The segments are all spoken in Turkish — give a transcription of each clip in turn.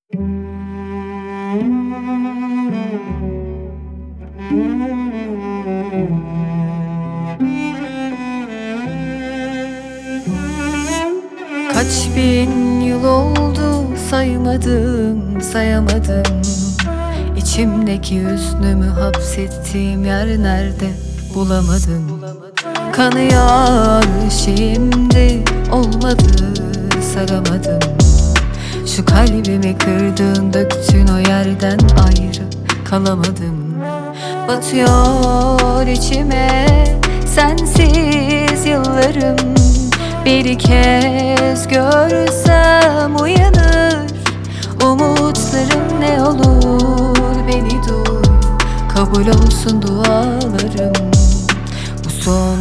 Kaç bin yıl oldu saymadım, sayamadım. İçimdeki hüznümü hapsettiğim yer nerede bulamadım. Kanıyor şimdi, olmadı saramadım. Şu kalbimi kırdın, döktün, o yerden ayrı kalamadım. Batıyor içime sensiz yıllarım. Bir kez görsem uyanır umutlarım, ne olur beni duy, kabul olsun dualarım. Bu son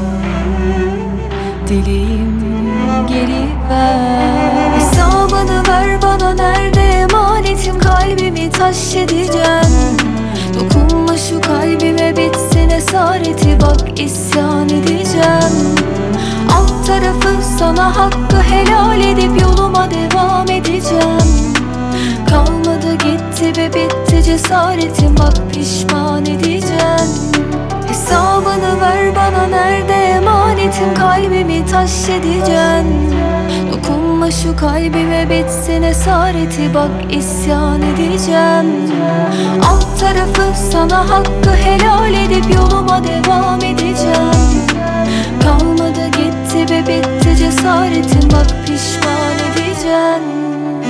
dileğim, geri ver. Hesabını ver bana, nerede emanetim, kalbimi taş edeceğim. Dokunma şu kalbime, bitsin esareti, bak isyan edeceğim. Alt tarafı sana hakkı helal edip yoluma devam edeceğim. Kalmadı gitti ve bitti cesaretim, bak pişman edeceğim. Hesabını ver bana, nerede emanetim, kalbimi taş edeceğim. Dokunma şu kalbime, bitsin esareti, bak isyan edeceğim. Alt tarafı sana hakkı helal edip yoluma devam edeceğim. Kalmadı gitti ve bitti cesaretim, bak pişman edeceğim.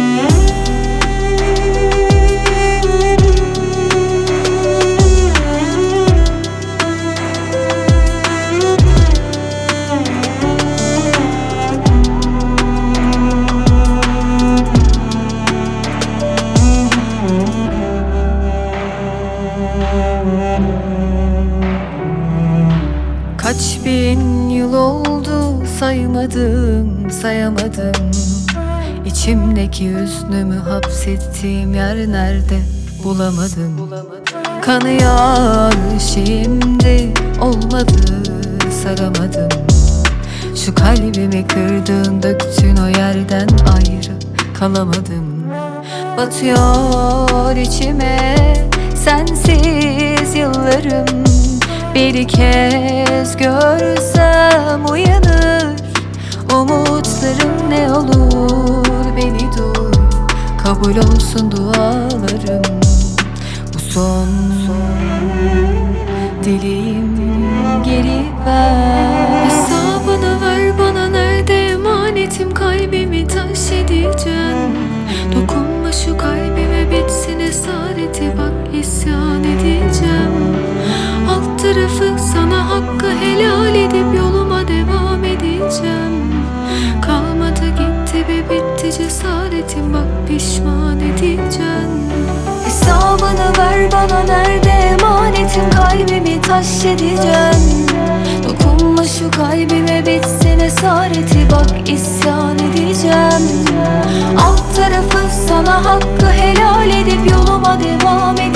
Kaç bin yıl oldu saymadım, sayamadım. İçimdeki hüznümü hapsettiğim yer nerede bulamadım. Kanıyor şimdi, olmadı saramadım. Şu kalbimi kırdın, döktün, o yerden ayrı kalamadım. Batıyor içime sensiz yıllarım. Bir kez görsem uyanır umutlarım, ne olur beni duy, kabul olsun dualarım. Bu son dileğim, geri ver. Hesabını ver bana, nerede emanetim, kalbimi taş edeceğim. Dokunma şu kalbime, bitsin esareti, bak isyan edeceğim. Alt tarafı sana hakkı helal edip yoluma devam edeceğim. Kalmadı gitti ve bitti cesaretim, bak pişman edeceğim. Hesabını ver bana, nerede emanetim, kalbimi taş edeceğim. Dokunma şu kalbime, bitsin esareti, bak isyan edeceğim. Alt tarafı sana hakkı helal edip yoluma devam edeceğim.